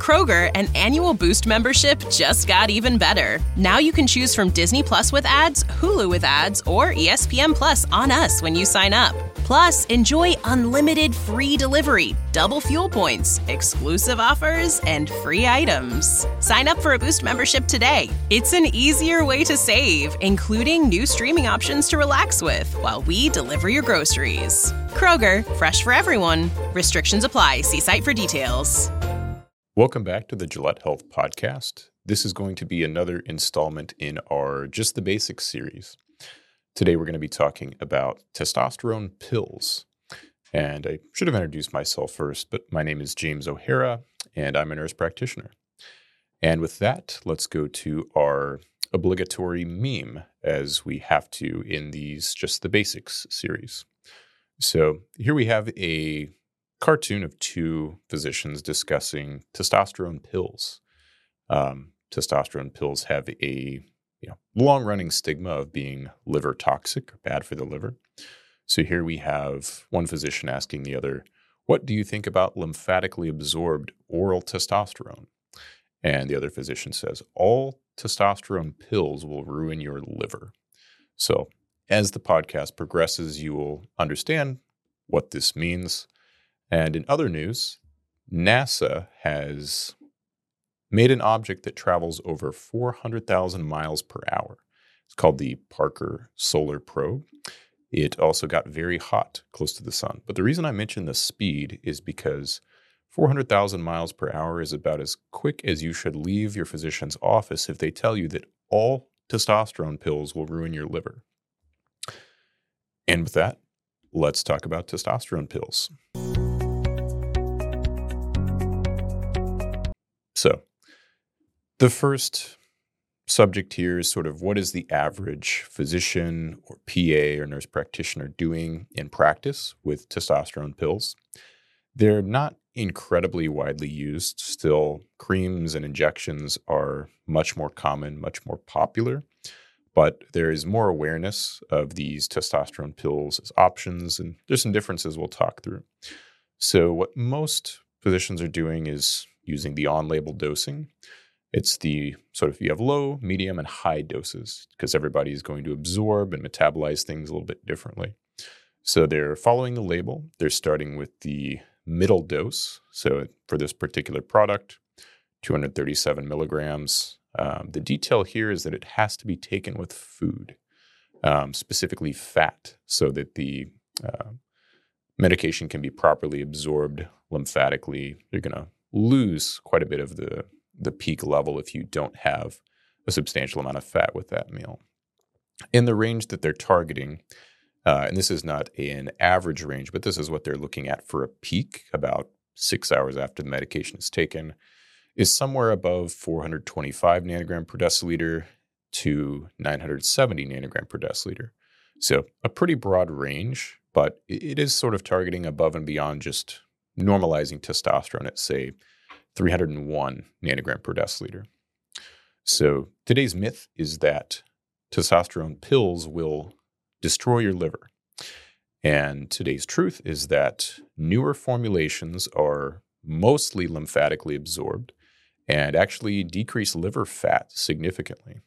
Kroger, an annual Boost membership just got even better. Now you can choose from Disney Plus with ads, Hulu with ads, or ESPN Plus on us when you sign up. Plus, enjoy unlimited free delivery, double fuel points, exclusive offers, and free items. Sign up for a Boost membership today. It's an easier way to save, including new streaming options to relax with while we deliver your groceries. Kroger, fresh for everyone. Restrictions apply. See site for details. Welcome back to the Gillette Health Podcast. This is going to be another installment in our Just the Basics series. Today we're going to be talking about testosterone pills. And I should have introduced myself first, but my name is James O'Hara, and I'm a nurse practitioner. And with that, let's go to our obligatory meme, as we have to in these Just the Basics series. So here we have a cartoon of two physicians discussing testosterone pills. Testosterone pills have a long-running stigma of being liver toxic or bad for the liver. So here we have one physician asking the other, "What do you think about lymphatically absorbed oral testosterone?" And the other physician says, "All testosterone pills will ruin your liver." So as the podcast progresses, you will understand what this means. And in other news, NASA has made an object that travels over 400,000 miles per hour. It's called the Parker Solar Probe. It also got very hot close to the sun. But the reason I mention the speed is because 400,000 miles per hour is about as quick as you should leave your physician's office if they tell you that all testosterone pills will ruin your liver. And with that, let's talk about testosterone pills. So, the first subject here is sort of what is the average physician or PA or nurse practitioner doing in practice with testosterone pills? They're not incredibly widely used. Still, creams and injections are much more common, much more popular. But there is more awareness of these testosterone pills as options, and there's some differences we'll talk through. So what most physicians are doing is using the on-label dosing. It's the sort of, you have low, medium, and high doses because everybody is going to absorb and metabolize things a little bit differently. So they're following the label. They're starting with the middle dose. So for this particular product, 237 milligrams. The detail here is that it has to be taken with food, specifically fat, so that the medication can be properly absorbed lymphatically. You're going to lose quite a bit of the peak level if you don't have a substantial amount of fat with that meal. In the range that they're targeting, and this is not an average range, but this is what they're looking at for a peak about 6 hours after the medication is taken, is somewhere above 425 nanogram per deciliter to 970 nanogram per deciliter. So a pretty broad range, but it is sort of targeting above and beyond just normalizing testosterone at, say, 301 nanogram per deciliter. So today's myth is that testosterone pills will destroy your liver. And today's truth is that newer formulations are mostly lymphatically absorbed and actually decrease liver fat significantly.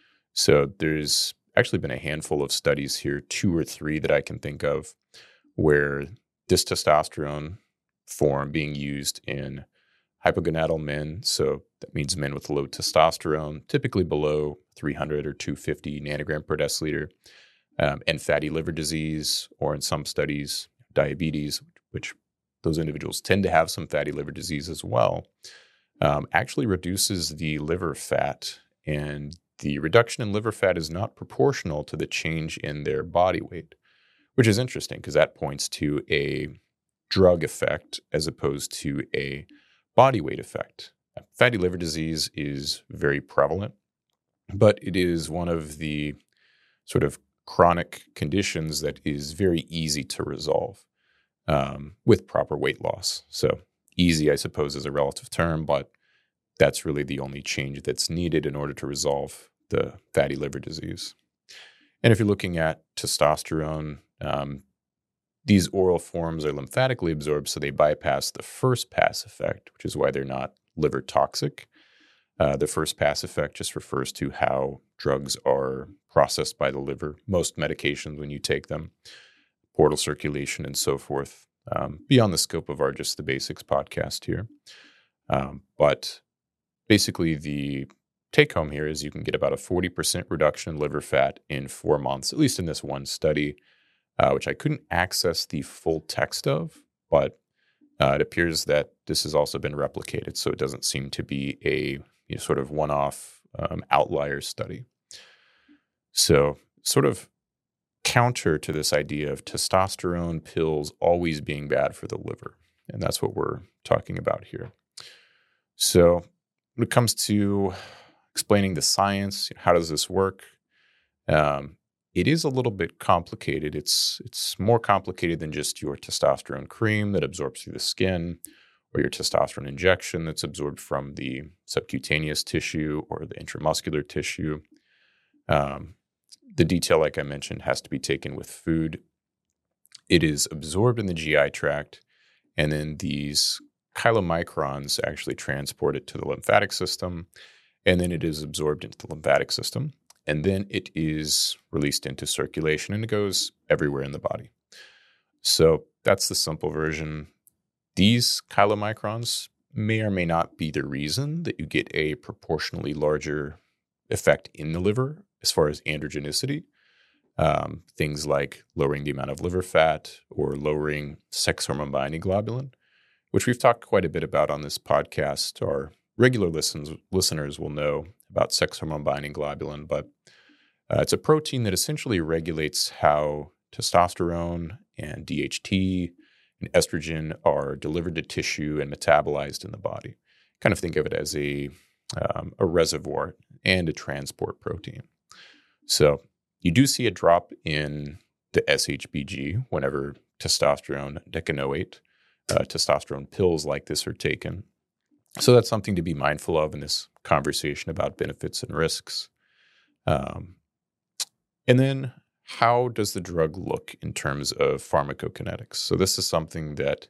So there's actually been a handful of studies here, 2 or 3 that I can think of, where this testosterone form being used in hypogonadal men, so that means men with low testosterone, typically below 300 or 250 nanogram per deciliter, and fatty liver disease, or in some studies, diabetes, which those individuals tend to have some fatty liver disease as well, actually reduces the liver fat, and the reduction in liver fat is not proportional to the change in their body weight, which is interesting because that points to a drug effect as opposed to a body weight effect. Fatty liver disease is very prevalent, but it is one of the sort of chronic conditions that is very easy to resolve with proper weight loss. So easy, I suppose, is a relative term, but that's really the only change that's needed in order to resolve the fatty liver disease. And if you're looking at testosterone, these oral forms are lymphatically absorbed, so they bypass the first pass effect, which is why they're not liver toxic. The first pass effect just refers to how drugs are processed by the liver. Most medications, when you take them, portal circulation and so forth, beyond the scope of our Just the Basics podcast here. But basically, the take home here is you can get about a 40% reduction in liver fat in 4 months, at least in this one study, which I couldn't access the full text of, but it appears that this has also been replicated. So it doesn't seem to be a sort of one-off outlier study. So sort of counter to this idea of testosterone pills always being bad for the liver. And that's what we're talking about here. So when it comes to explaining the science, how does this work? It is a little bit complicated. It's more complicated than just your testosterone cream that absorbs through the skin, or your testosterone injection that's absorbed from the subcutaneous tissue or the intramuscular tissue. The detail, like I mentioned, has to be taken with food. It is absorbed in the GI tract, and then these chylomicrons actually transport it to the lymphatic system, and then it is absorbed into the lymphatic system, and then it is released into circulation, and it goes everywhere in the body. So that's the simple version. These chylomicrons may or may not be the reason that you get a proportionally larger effect in the liver as far as androgenicity. Things like lowering the amount of liver fat or lowering sex hormone binding globulin, which we've talked quite a bit about on this podcast. Our regular listeners will know about sex hormone binding globulin, but it's a protein that essentially regulates how testosterone and DHT and estrogen are delivered to tissue and metabolized in the body. Kind of think of it as a reservoir and a transport protein. So you do see a drop in the SHBG whenever testosterone decanoate, testosterone pills like this are taken. So that's something to be mindful of in this conversation about benefits and risks. And then how does the drug look in terms of pharmacokinetics? So this is something that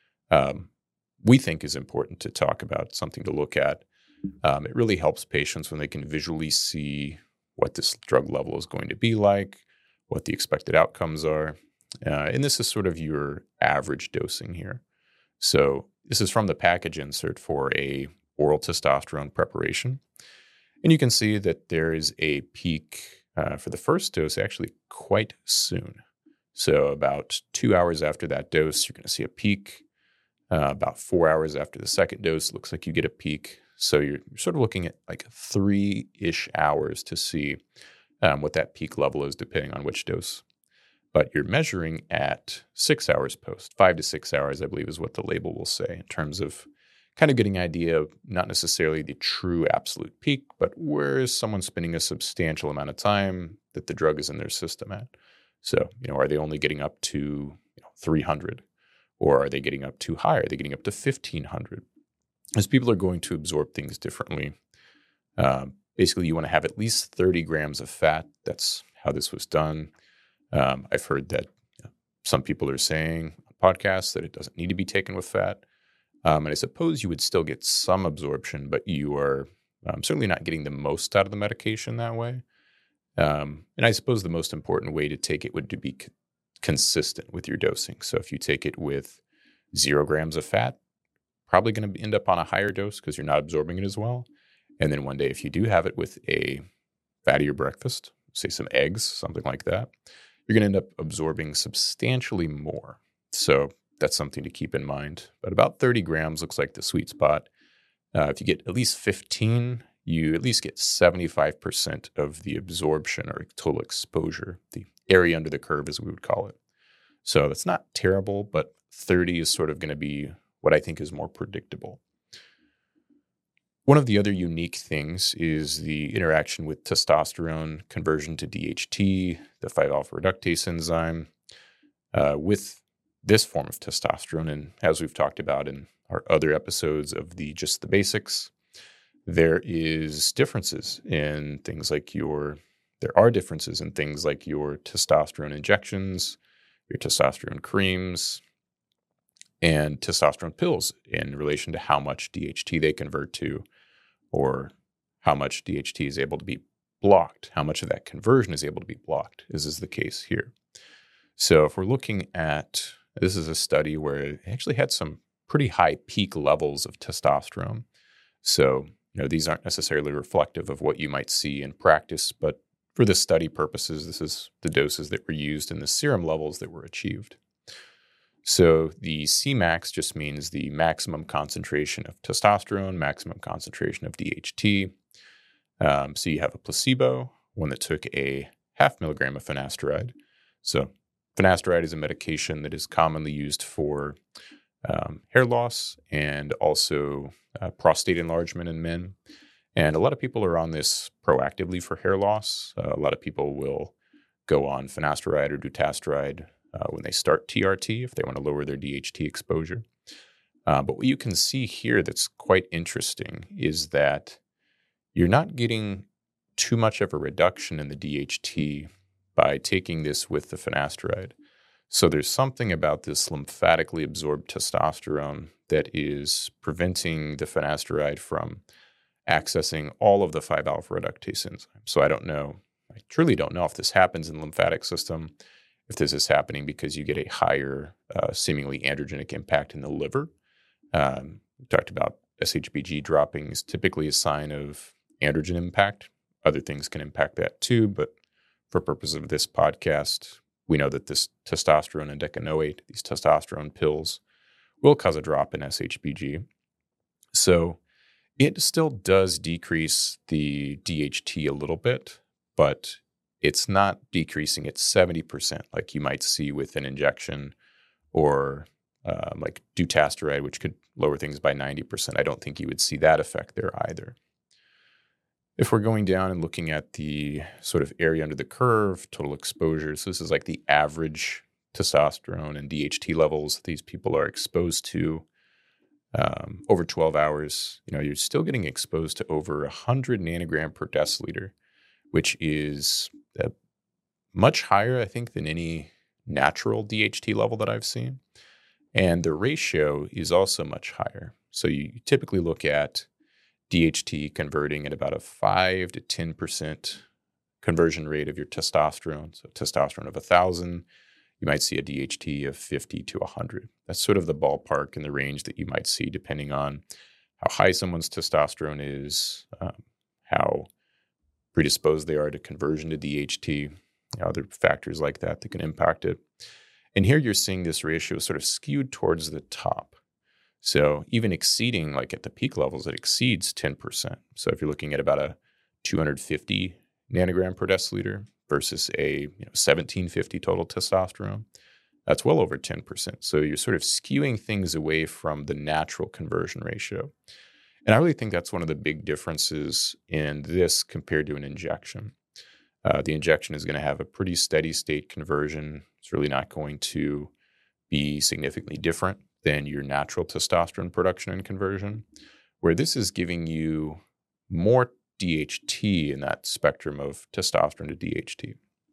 we think is important to talk about, something to look at. It really helps patients when they can visually see what this drug level is going to be like, what the expected outcomes are. And this is sort of your average dosing here. So this is from the package insert for a oral testosterone preparation. And you can see that there is a peak for the first dose actually quite soon. So about 2 hours after that dose, you're going to see a peak. About 4 hours after the second dose, it looks like you get a peak. So you're sort of looking at like 3-ish hours to see what that peak level is, depending on which dose. But you're measuring at 6 hours post. 5 to 6 hours, I believe, is what the label will say in terms of kind of getting an idea of not necessarily the true absolute peak, but where is someone spending a substantial amount of time that the drug is in their system at? So, are they only getting up to 300? Or are they getting up too high? Are they getting up to 1,500? As people are going to absorb things differently. Basically, you want to have at least 30 grams of fat. That's how this was done. I've heard that some people are saying on podcasts that it doesn't need to be taken with fat. And I suppose you would still get some absorption, but you are certainly not getting the most out of the medication that way. And I suppose the most important way to take it would be consistent with your dosing. So if you take it with 0 grams of fat, probably going to end up on a higher dose because you're not absorbing it as well. And then one day, if you do have it with a fattier breakfast, say some eggs, something like that, you're going to end up absorbing substantially more. So that's something to keep in mind. But about 30 grams looks like the sweet spot. If you get at least 15, you at least get 75% of the absorption or total exposure, the area under the curve, as we would call it. So that's not terrible, but 30 is sort of going to be what I think is more predictable. One of the other unique things is the interaction with testosterone conversion to DHT, the 5-alpha reductase enzyme, with this form of testosterone. And as we've talked about in our other episodes of Just the Basics, there is differences in things like there are differences in things like your testosterone injections, your testosterone creams, and testosterone pills in relation to how much DHT they convert to, or how much DHT is able to be blocked, how much of that conversion is able to be blocked, as is the case here. So if we're looking at, this is a study where it actually had some pretty high peak levels of testosterone. So, these aren't necessarily reflective of what you might see in practice, but for the study purposes, this is the doses that were used and the serum levels that were achieved. So the Cmax just means the maximum concentration of testosterone, maximum concentration of DHT. So you have a placebo, one that took a 0.5 milligram of finasteride. So finasteride is a medication that is commonly used for hair loss and also prostate enlargement in men. And a lot of people are on this proactively for hair loss. A lot of people will go on finasteride or dutasteride when they start TRT if they want to lower their DHT exposure. But what you can see here that's quite interesting is that you're not getting too much of a reduction in the DHT by taking this with the finasteride. So there's something about this lymphatically absorbed testosterone that is preventing the finasteride from accessing all of the 5-alpha reductase enzymes. So I truly don't know if this happens in the lymphatic system, if this is happening because you get a higher seemingly androgenic impact in the liver. We talked about SHBG dropping is typically a sign of androgen impact. Other things can impact that too, but for purpose of this podcast, we know that this testosterone indecanoate, these testosterone pills, will cause a drop in SHBG. So it still does decrease the DHT a little bit, but it's not decreasing at 70% like you might see with an injection or like dutasteride, which could lower things by 90%. I don't think you would see that effect there either. If we're going down and looking at the sort of area under the curve, total exposure, so this is like the average testosterone and DHT levels these people are exposed to over 12 hours, you're still getting exposed to over 100 nanogram per deciliter, which is much higher, I think, than any natural DHT level that I've seen. And the ratio is also much higher. So you typically look at DHT converting at about a 5 to 10% conversion rate of your testosterone. So testosterone of 1,000, you might see a DHT of 50 to 100. That's sort of the ballpark and the range that you might see depending on how high someone's testosterone is, how predisposed they are to conversion to DHT, other factors like that that can impact it. And here you're seeing this ratio sort of skewed towards the top. So even exceeding, like at the peak levels, it exceeds 10%. So if you're looking at about a 250 nanogram per deciliter versus a 1750 total testosterone, that's well over 10%. So you're sort of skewing things away from the natural conversion ratio. And I really think that's one of the big differences in this compared to an injection. The injection is going to have a pretty steady state conversion. It's really not going to be significantly different than your natural testosterone production and conversion, where this is giving you more DHT in that spectrum of testosterone to DHT.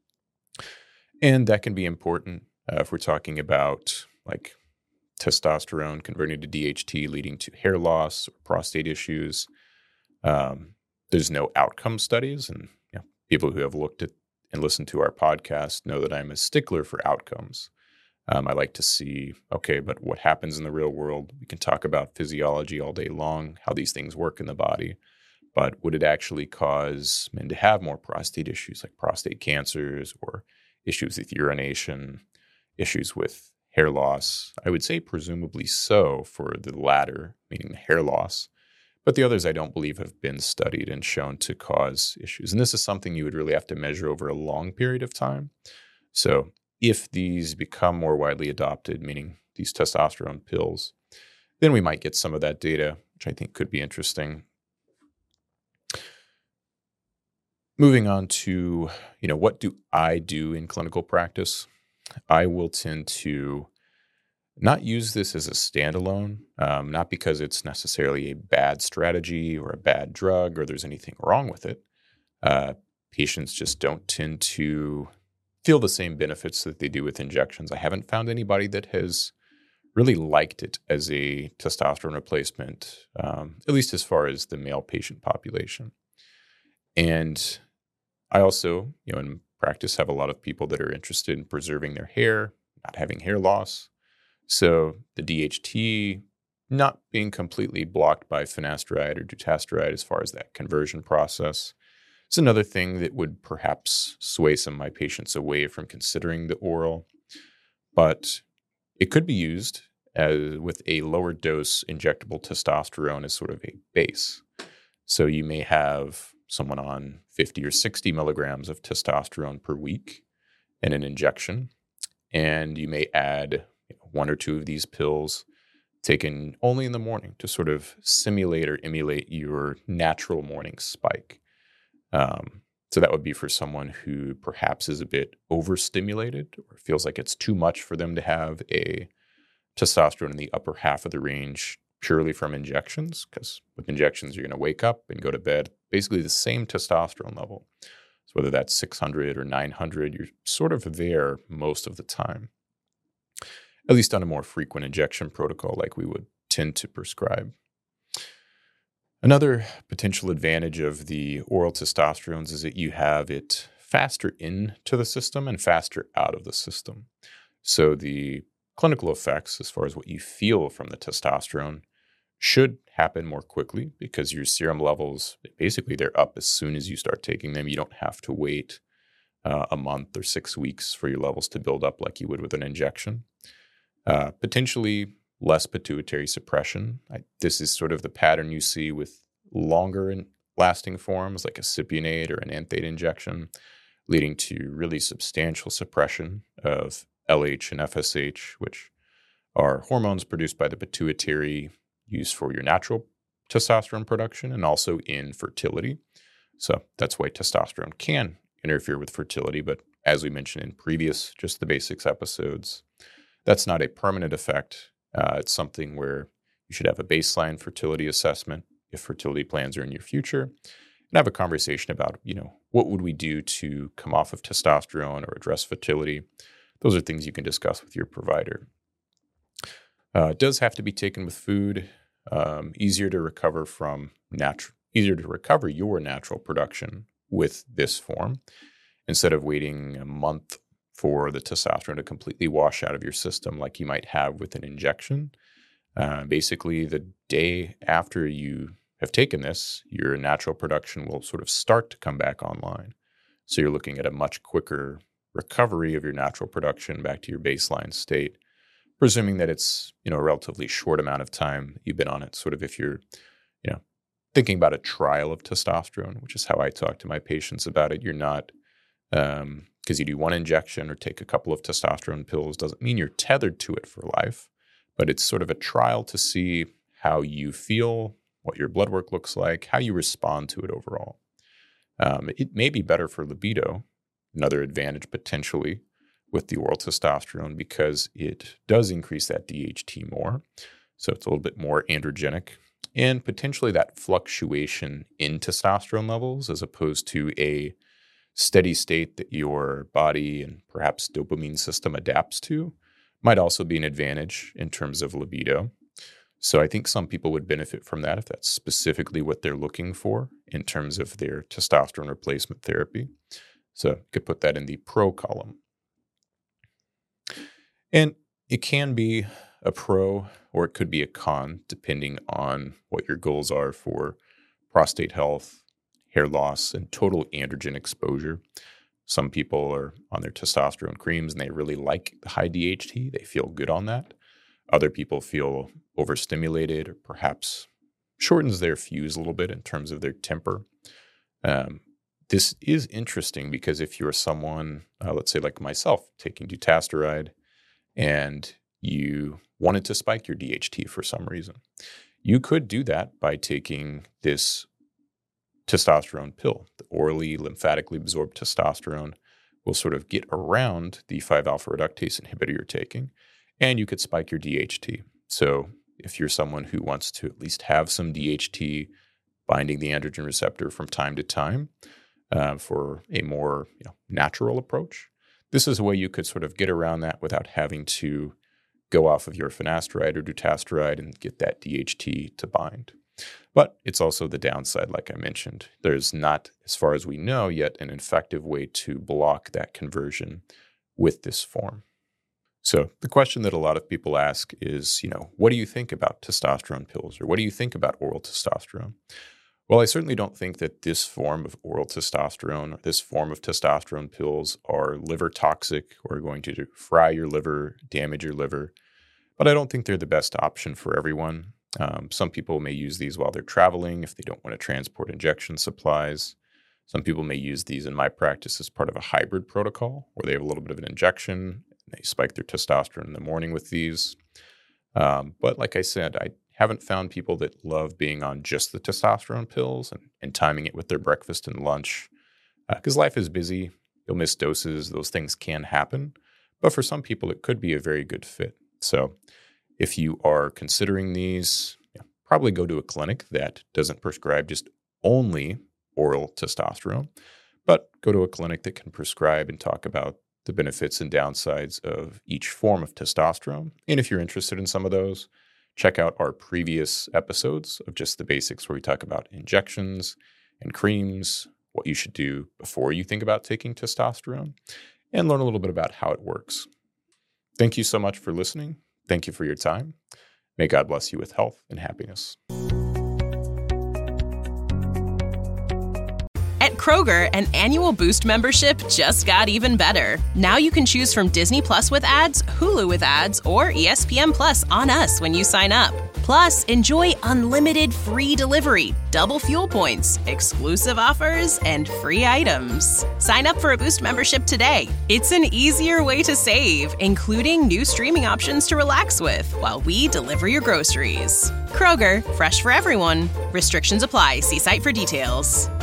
And that can be important if we're talking about like testosterone converting to DHT leading to hair loss or prostate issues. There's no outcome studies, and people who have looked at and listened to our podcast know that I'm a stickler for outcomes. I like to see, okay, but what happens in the real world? We can talk about physiology all day long, how these things work in the body, but would it actually cause men to have more prostate issues like prostate cancers or issues with urination, issues with hair loss? I would say presumably so for the latter, meaning the hair loss. But the others I don't believe have been studied and shown to cause issues. And this is something you would really have to measure over a long period of time. So if these become more widely adopted, meaning these testosterone pills, then we might get some of that data, which I think could be interesting. Moving on to, what do I do in clinical practice? I will tend to not use this as a standalone, not because it's necessarily a bad strategy or a bad drug or there's anything wrong with it. Patients just don't tend to feel the same benefits that they do with injections. I haven't found anybody that has really liked it as a testosterone replacement, at least as far as the male patient population. And I also, in practice, have a lot of people that are interested in preserving their hair, not having hair loss. So the DHT not being completely blocked by finasteride or dutasteride as far as that conversion process is another thing that would perhaps sway some of my patients away from considering the oral. But it could be used with a lower dose injectable testosterone as sort of a base. So you may have someone on 50 or 60 milligrams of testosterone per week in an injection, and you may add 1 or 2 of these pills taken only in the morning to sort of simulate or emulate your natural morning spike. So that would be for someone who perhaps is a bit overstimulated or feels like it's too much for them to have a testosterone in the upper half of the range purely from injections, because with injections, you're going to wake up and go to bed basically the same testosterone level. So whether that's 600 or 900, you're sort of there most of the time, at least on a more frequent injection protocol like we would tend to prescribe. Another potential advantage of the oral testosterones is that you have it faster into the system and faster out of the system. So the clinical effects, as far as what you feel from the testosterone, should happen more quickly because your serum levels, basically they're up as soon as you start taking them. You don't have to wait a month or 6 weeks for your levels to build up like you would with an injection. Potentially less pituitary suppression. This is sort of the pattern you see with longer and lasting forms like a cypionate or an anthate injection, leading to really substantial suppression of LH and FSH, which are hormones produced by the pituitary used for your natural testosterone production and also in fertility. So that's why testosterone can interfere with fertility. But as we mentioned in previous Just the Basics episodes, that's not a permanent effect. It's something where you should have a baseline fertility assessment if fertility plans are in your future, and have a conversation about, what would we do to come off of testosterone or address fertility. Those are things you can discuss with your provider. It does have to be taken with food. Easier to recover your natural production with this form instead of waiting a month for the testosterone to completely wash out of your system like you might have with an injection. Basically, the day after you have taken this, your natural production will sort of start to come back online. So you're looking at a much quicker recovery of your natural production back to your baseline state, presuming that it's, a relatively short amount of time you've been on it. Sort of if you're, thinking about a trial of testosterone, which is how I talk to my patients about it. You're not, because you do one injection or take a couple of testosterone pills doesn't mean you're tethered to it for life, but it's sort of a trial to see how you feel, what your blood work looks like, how you respond to it overall. It may be better for libido, another advantage potentially with the oral testosterone because it does increase that DHT more. So it's a little bit more androgenic and potentially that fluctuation in testosterone levels as opposed to a steady state that your body and perhaps dopamine system adapts to might also be an advantage in terms of libido. So I think some people would benefit from that if that's specifically what they're looking for in terms of their testosterone replacement therapy. So you could put that in the pro column. And it can be a pro or it could be a con depending on what your goals are for prostate health, hair loss, and total androgen exposure. Some people are on their testosterone creams and they really like the high DHT. They feel good on that. Other people feel overstimulated or perhaps shortens their fuse a little bit in terms of their temper. This is interesting because if you're someone, let's say like myself, taking dutasteride and you wanted to spike your DHT for some reason, you could do that by taking this testosterone pill. The orally lymphatically absorbed testosterone will sort of get around the 5-alpha reductase inhibitor you're taking, and you could spike your DHT. So if you're someone who wants to at least have some DHT binding the androgen receptor from time to time for a more natural approach, this is a way you could sort of get around that without having to go off of your finasteride or dutasteride and get that DHT to bind. But it's also the downside, like I mentioned. There's not, as far as we know yet, an effective way to block that conversion with this form. So the question that a lot of people ask is, what do you think about testosterone pills, or what do you think about oral testosterone? Well, I certainly don't think that this form of oral testosterone or this form of testosterone pills are liver toxic or going to fry your liver, damage your liver. But I don't think they're the best option for everyone. Some people may use these while they're traveling if they don't want to transport injection supplies. Some people may use these in my practice as part of a hybrid protocol where they have a little bit of an injection. They spike their testosterone in the morning with these. But like I said, I haven't found people that love being on just the testosterone pills and timing it with their breakfast and lunch. Because life is busy. You'll miss doses. Those things can happen. But for some people, it could be a very good fit. So if you are considering these, probably go to a clinic that doesn't prescribe just only oral testosterone, but go to a clinic that can prescribe and talk about the benefits and downsides of each form of testosterone. And if you're interested in some of those, check out our previous episodes of Just the Basics, where we talk about injections and creams, what you should do before you think about taking testosterone, and learn a little bit about how it works. Thank you so much for listening. Thank you for your time. May God bless you with health and happiness. At Kroger, an annual Boost membership just got even better. Now you can choose from Disney Plus with ads, Hulu with ads, or ESPN Plus on us when you sign up. Plus, enjoy unlimited free delivery, double fuel points, exclusive offers, and free items. Sign up for a Boost membership today. It's an easier way to save, including new streaming options to relax with while we deliver your groceries. Kroger, fresh for everyone. Restrictions apply. See site for details.